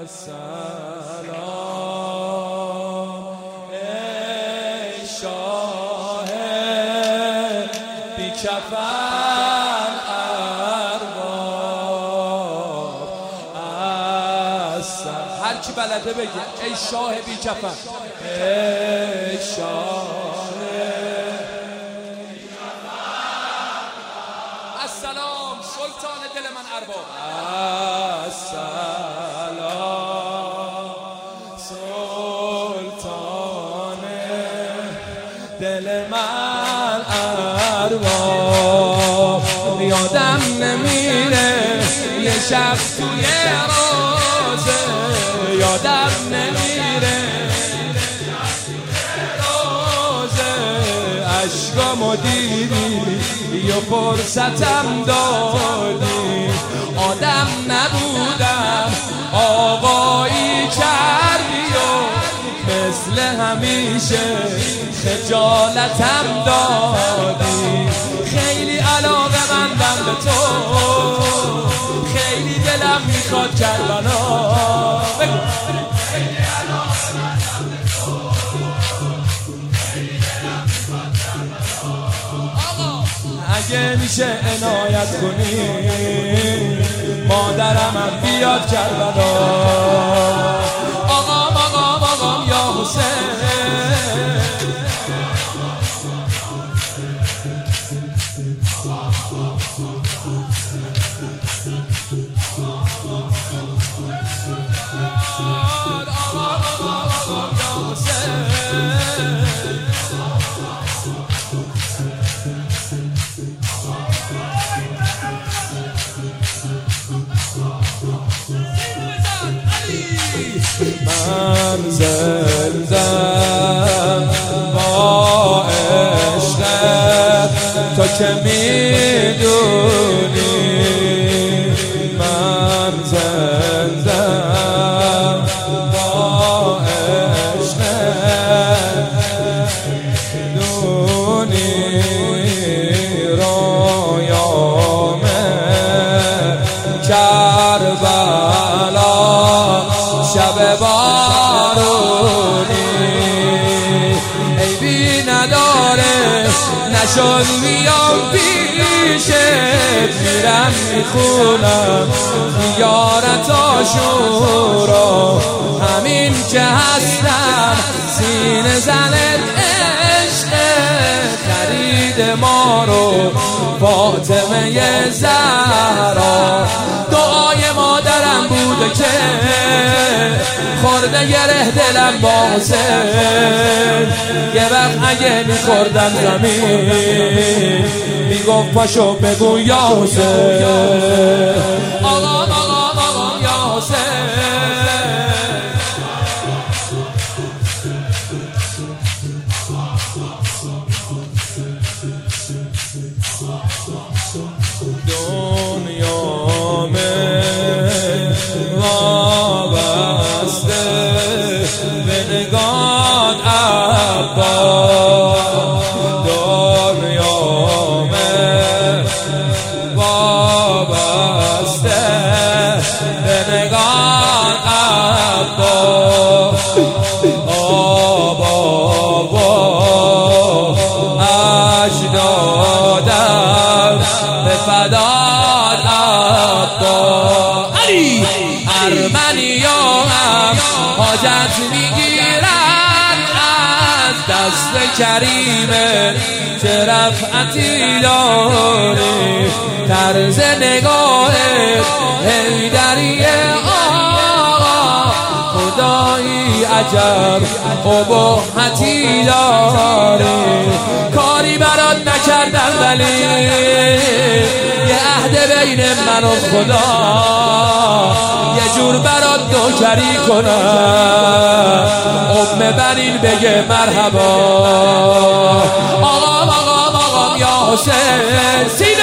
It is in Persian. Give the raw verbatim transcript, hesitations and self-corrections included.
السلام ای شاه بی کفن ارباب السلام. هر کی بلده بگه ای شاه بی کفن، ای شاه السلام سلطان دل من ارباب السلام سلطان دل من ارباب. یادم نمیره یه شب توی روزه، یادم نمیره روزه عشقامو دیدی یا فرصتم دادی، آدم نبودم آقایی کردی و مثل همیشه خجالتم دادی. خیلی علاقه مندم به تو، خیلی دلم میخواد کربلا. بگو خیلی علاقه مندم به تو، خیلی دلم میخواد کربلا. آقا اگه میشه عنایت کنی مادرم هم بیاد کربلا. آقام آقام آقام یا حسین، من زندم با عشقت تو که میدونی، من زندم با عشقت دونی. رویام کربلا شب بارونی عیبی نداره نشد بیام پیشت، میرم میخونم دیارت آشورا، همین که هستم سینه زنت عشق خرید ما رو فاطمه زهرا. دعای مادرم بوده که خورده گره دلم با حسین، یه وقت اگه میخوردم زمین میگفت پاشو بگو یا حسین. آقام آقام آقام یا حسین. دنیا میں وابسته به نگاه عباس، دنیا میں وابسته به نگاه عباس. آب آب اجدادم به فداد عباس. علی ارمنیام حاجت میگیرن از دست کریمه چه رفعتی داری، طرز نگاه حیدریه آقا خدایی عجب ابهتی داری. کاری برات نکردم ولی یه عهد بین من و خدا، یه جور برات نوکری کنم ام بنین بگه مرحبا. آقام آقام آقام یا حسین.